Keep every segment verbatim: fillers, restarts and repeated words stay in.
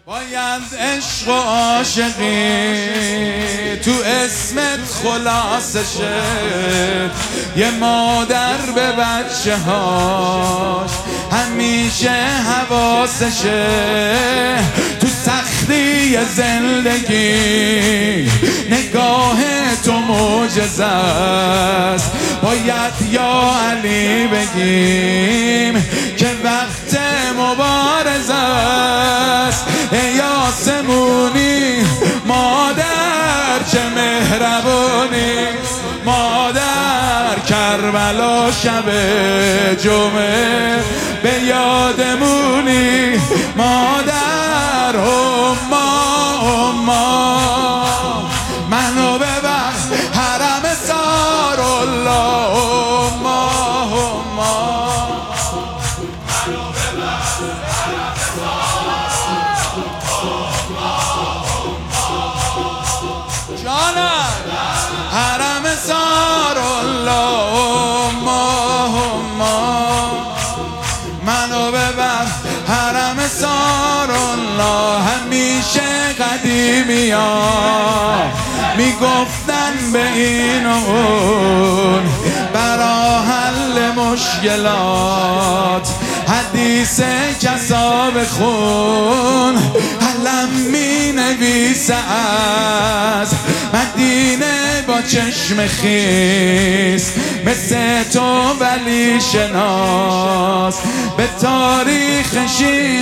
باید عشق و عاشقی تو اسمت خلاصه شه، یه مادر به بچه هاش همیشه حواسشه، تو سختی زندگی نگاه تو معجزه است. باید یا علی بگیم که وقت مبارزه است. ای آسمونی مادر چه مهربونی، مادر کربلا شب جمعه به یادمونی، مادر اما اما منو ببر حرم سارالله، اما اما منو ببر حرم سارالله، جانم حرم سارالله، اما اما منو ببر حرم سارالله. همیشه قدیمی ها میگفتن به این و اون برا حل مشکلات، حدیث کساب خون علم می نویسه از مدینه با چشم خیس، مثل تو ولی شناس به تاریخ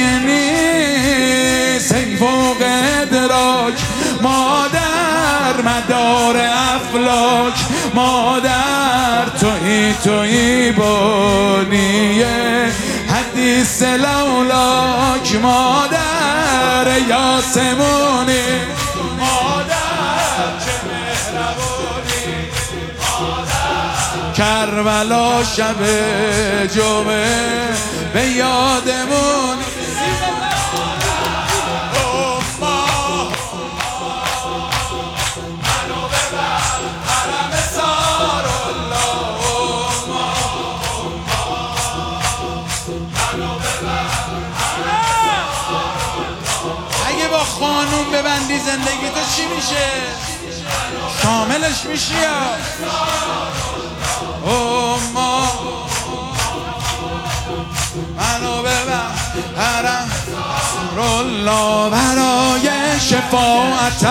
نیست. ای فوق ادراک مادر مدار افلاک، مادر توی توی بانیه حدیث لولاک، مادر یاسمونی مادر چه مهربونی، مادر کربلا شب جمعه به یادمونی. اگه با خانوم ببندی زندگی تو چی میشه؟ شاملش میشی یا؟ اما منو ببر حرم رالله، برای شفاعت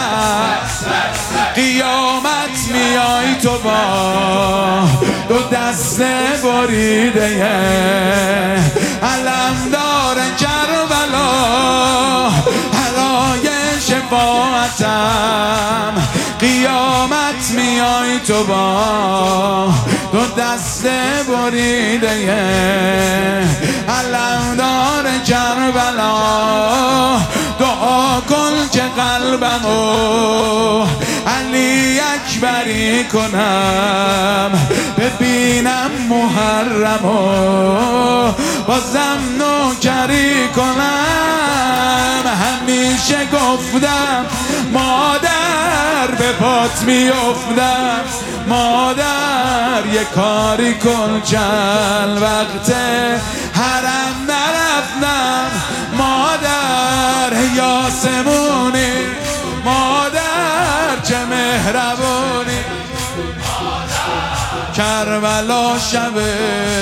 قیامت میای تو با دو دست بریده علمدار کربلا، برای شفاعتم قیامت میای تو با دو دست بریده علمدار کربلا. دعا کن که قلبمو علی اکبری کنم، ببینم محرمو بازم نوکری کنم. همیشه گفتم مادر به پات میافتم، مادر یه کاری کن چند وقت حرم نرفتم، مادر یاسمونی مادر چه مهربونی، کربلا شب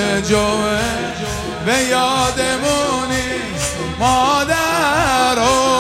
جمعه به یادمونی، مادر